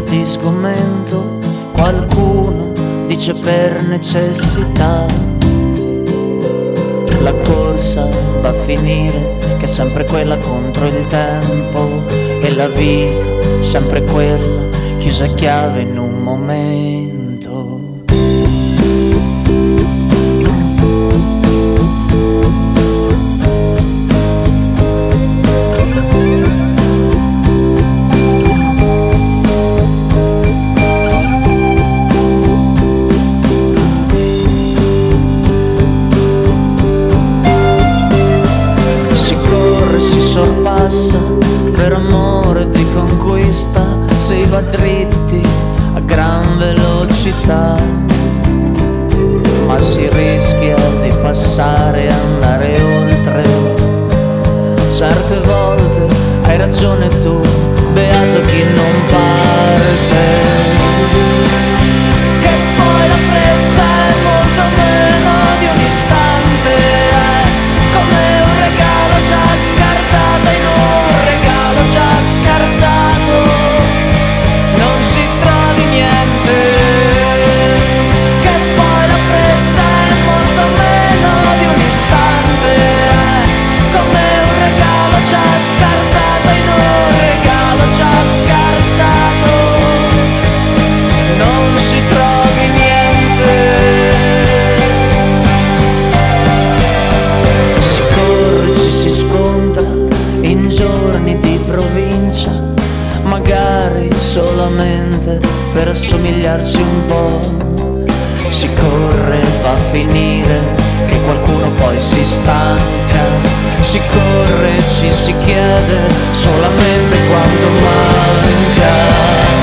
di sgomento, qualcuno dice per necessità. La corsa va a finire che è sempre quella contro il tempo, e la vita sempre quella chiusa a chiave in un momento. Per amore di conquista si va dritti a gran velocità, ma si rischia di passare e andare oltre. Certe volte hai ragione tu, beato chi non parte, che poi la fretta è molto meno di un istante, è come un regalo già scartato in un regalo già scartato, non si trovi niente, che poi la fretta è molto meno di un istante, è come un regalo già scartato in un regalo già scartato, non si trovi niente. Si corre, ci si scontra in giorni di provincia, magari solamente per assomigliarsi un po'. Si corre, va a finire che qualcuno poi si stanca. Si corre, ci si chiede solamente quanto manca.